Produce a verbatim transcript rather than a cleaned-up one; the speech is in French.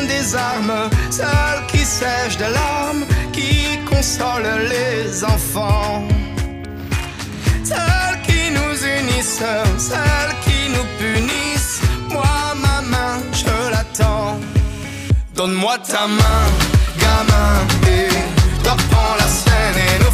des armes, celle qui sèche des larmes, qui console les enfants, celles qui nous unissent, celles qui nous punissent. Moi, ma main, je l'attends. Donne-moi ta main, gamin, et toi prends la scène et nous